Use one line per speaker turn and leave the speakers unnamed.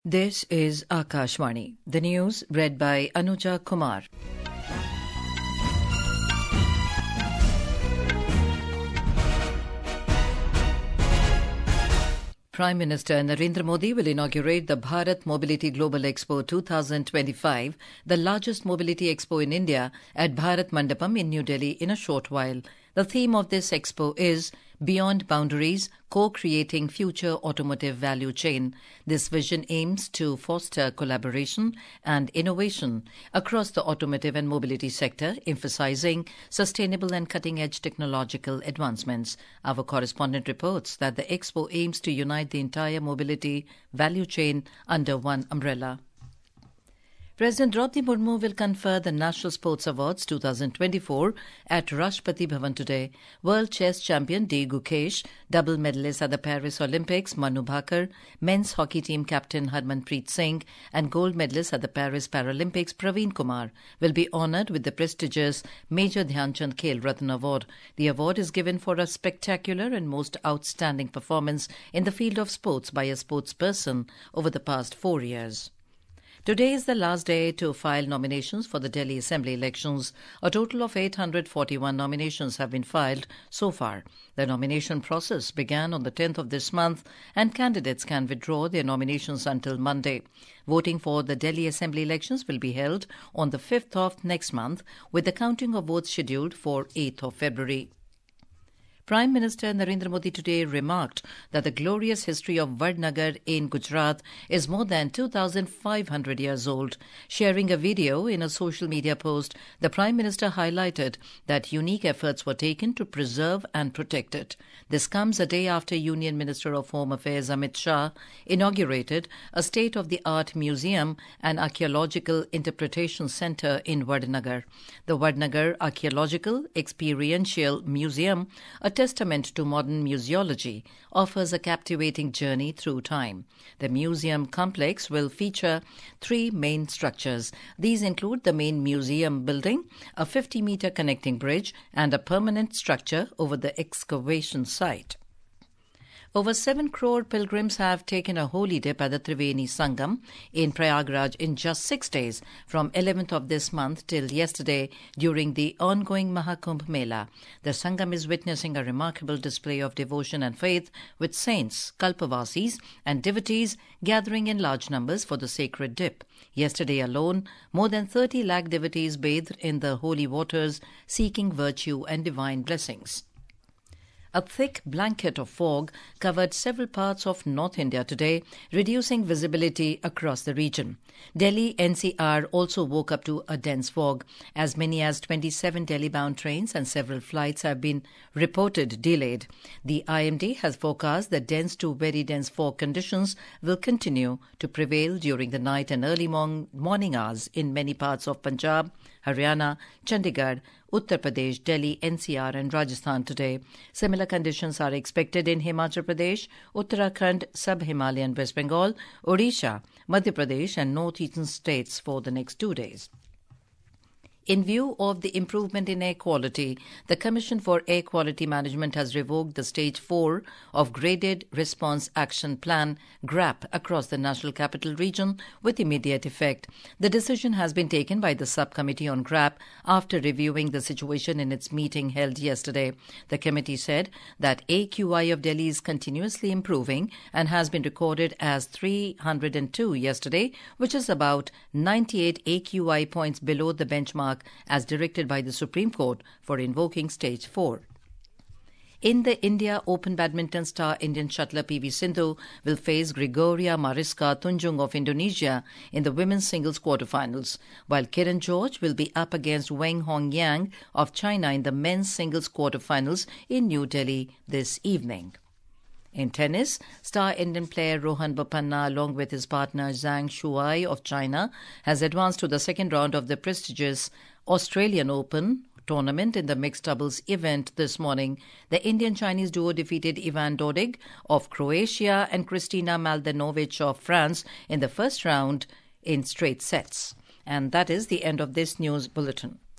This is Akashvani. The news read by Anuja Kumar. Prime Minister Narendra Modi will inaugurate the Bharat Mobility Global Expo 2025, the largest mobility expo in India, at Bharat Mandapam in New Delhi in a short while. The theme of this expo is Beyond Boundaries, Co-Creating Future Automotive Value Chain. This vision aims to foster collaboration and innovation across the automotive and mobility sector, emphasizing sustainable and cutting-edge technological advancements. Our correspondent reports that the expo aims to unite the entire mobility value chain under one umbrella. President Draupadi Murmu will confer the National Sports Awards 2024 at Rashtrapati Bhavan today. World chess champion D. Gukesh, double medalist at the Paris Olympics Manu Bhaker, men's hockey team captain Harmanpreet Singh, and gold medalist at the Paris Paralympics Praveen Kumar will be honoured with the prestigious Major Dhyan Chand Khel Ratna Award. The award is given for a spectacular and most outstanding performance in the field of sports by a sportsperson over the past 4 years. Today is the last day to file nominations for the Delhi Assembly elections. A total of 841 nominations have been filed so far. The nomination process began on the 10th of this month, and candidates can withdraw their nominations until Monday. Voting for the Delhi Assembly elections will be held on the 5th of next month, with the counting of votes scheduled for 8th of February. Prime Minister Narendra Modi today remarked that the glorious history of Vadnagar in Gujarat is more than 2,500 years old. Sharing a video in a social media post, the Prime Minister highlighted that unique efforts were taken to preserve and protect it. This comes a day after Union Minister of Home Affairs Amit Shah inaugurated a state-of-the-art museum and archaeological interpretation centre in Vadnagar. The Vadnagar Archaeological Experiential Museum, a testament to modern museology, offers a captivating journey through time. The museum complex will feature 3 main structures. These include the main museum building, a 50-metre connecting bridge, and a permanent structure over the excavation site. Over 7 crore pilgrims have taken a holy dip at the Triveni Sangam in Prayagraj in just 6 days, from 11th of this month till yesterday during the ongoing Mahakumbh Mela. The Sangam is witnessing a remarkable display of devotion and faith, with saints, Kalpavasis and devotees gathering in large numbers for the sacred dip. Yesterday alone, more than 30 lakh devotees bathed in the holy waters, seeking virtue and divine blessings. A thick blanket of fog covered several parts of North India today, reducing visibility across the region. Delhi NCR also woke up to a dense fog. As many as 27 Delhi-bound trains and several flights have been reported delayed. The IMD has forecast that dense to very dense fog conditions will continue to prevail during the night and early morning hours in many parts of Punjab, Haryana, Chandigarh, Uttar Pradesh, Delhi, NCR and Rajasthan today. Similar conditions are expected in Himachal Pradesh, Uttarakhand, Sub-Himalayan West Bengal, Odisha, Madhya Pradesh and northeastern states for the next 2 days. In view of the improvement in air quality, the Commission for Air Quality Management has revoked the Stage 4 of Graded Response Action Plan (GRAP) across the National Capital Region with immediate effect. The decision has been taken by the Subcommittee on GRAP after reviewing the situation in its meeting held yesterday. The committee said that AQI of Delhi is continuously improving and has been recorded as 302 yesterday, which is about 98 AQI points below the benchmark as directed by the Supreme Court for invoking Stage 4. In the India Open badminton star, Indian shuttler P.V. Sindhu will face Gregoria Mariska Tunjung of Indonesia in the women's singles quarterfinals, while Kiran George will be up against Weng Hongyang of China in the men's singles quarterfinals in New Delhi this evening. In tennis, star Indian player Rohan Bopanna, along with his partner Zhang Shuai of China, has advanced to the second round of the prestigious Australian Open tournament in the mixed doubles event this morning. The Indian-Chinese duo defeated Ivan Dodig of Croatia and Kristina Mladenovic of France in the first round in straight sets. And that is the end of this news bulletin.